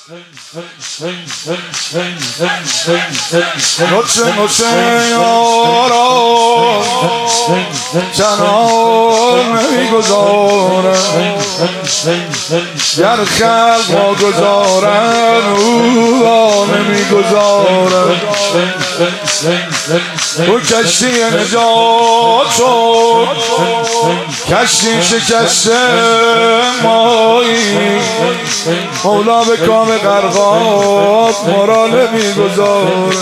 یارا چنان نمیگذارم گر خلق ما گذارن او نمیگذارم او کشتی نجات شد کشتی شکسته مایی مولا به کام غرقاب ما را نمیگذارم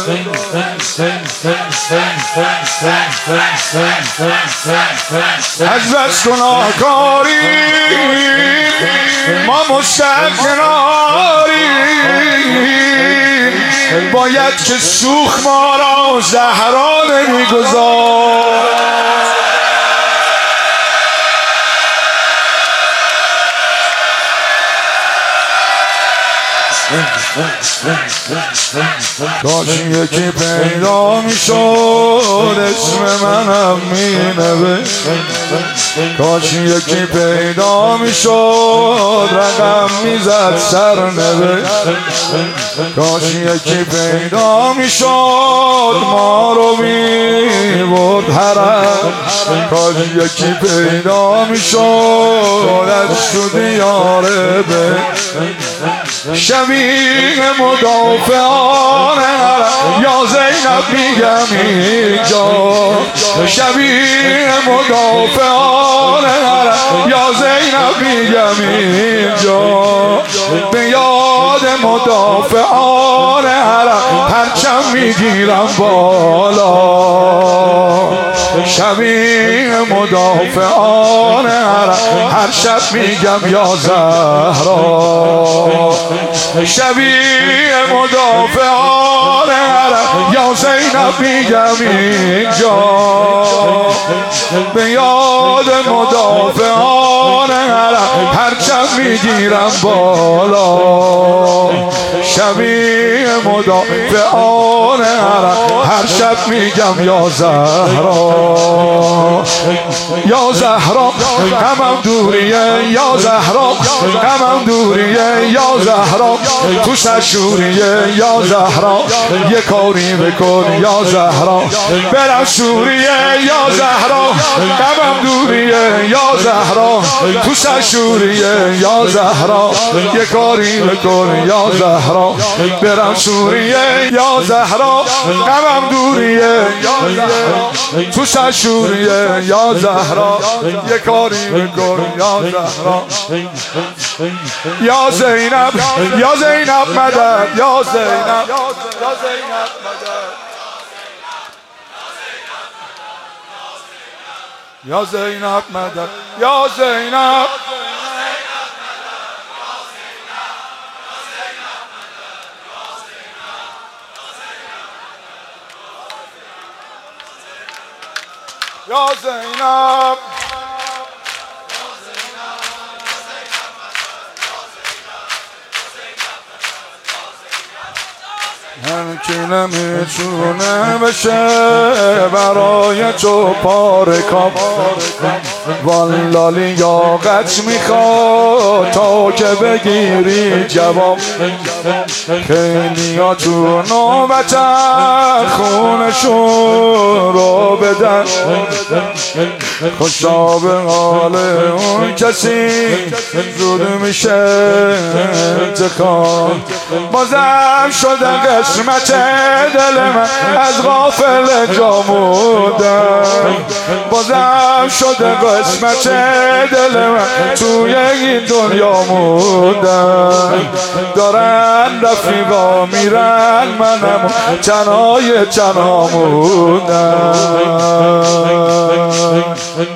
از بس گناهکاری ما مستقناری باید که سوخ ما را زهرا نمیگذارد کاش یکی پیدا میشد اسم منم مینوشت کاش یکی پیدا میشد رقم میزد سرنوشت کاش یکی پیدا میشد ما رو میبرد حرم کاش یکی پیدا میشد از تو دیاره به شبیه مدافعان یا زینب میگم اینجا شبیه مدافعان یا زینب میگم اینجا به یاد مدافعان پرچم میگیرم بالا شبیه مدافعان هر شب میگم یا زهرا شبیه مدافعان یا زینب میگم اینجا به یاد مدافعان پرچم میگیرم بالا شبیه مدافعان هر شب میگم یا زهرا یا زهرا غمم دوریه یا زهرا غمم دوریه یا زهرا تو سشوریه یا زهرا یه کاری بکن یا زهرا برم سوریه یا زهرا غمم دوریه یا زهرا تو سشوریه یا زهرا یه کاری بکن یا زهرا برم سوریه یا زهرا غمم دوریه یا زهرا تو سشوریه یا زهرا یه کاری بکن یا زهرا یا زینب یا زینب مدد یا زینب یا زینب مدد یا زینب مدد یا زینب یا زینب هر کی نمیتونه بشه برای تو پاره کام والا لیاقت میخواد تا که بگیری جواب خیلی ها تو نوبتن خونشون رو بدن خوشا به حال اون کسی زود میشه انتقام بازم شده قسمت دل من از غافل جا موندم بازم شده قسمت دل من توی این دنیا موندم دارن رفیقا میرن منم تنهای تنها موندم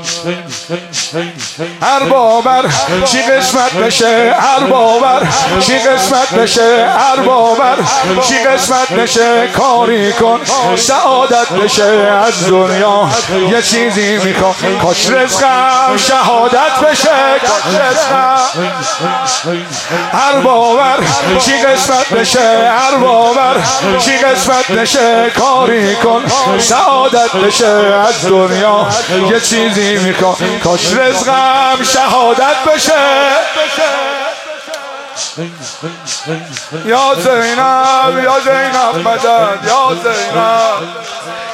هر باور چی قسمت بشه هر باور چی قسمت بشه هر باور چی قسمت بشه کاری کن سعادت بشه از دنیا یه چیزی میخوام کاش رزقم شهادت بشه کاش رزقم هر باور چی قسمت بشه هر باور چی قسمت بشه کاری کن سعادت بشه از دنیا یه چیزی میخوام کاش رزقم شهادت بشه یا زینب یا زینب مدد یا زینب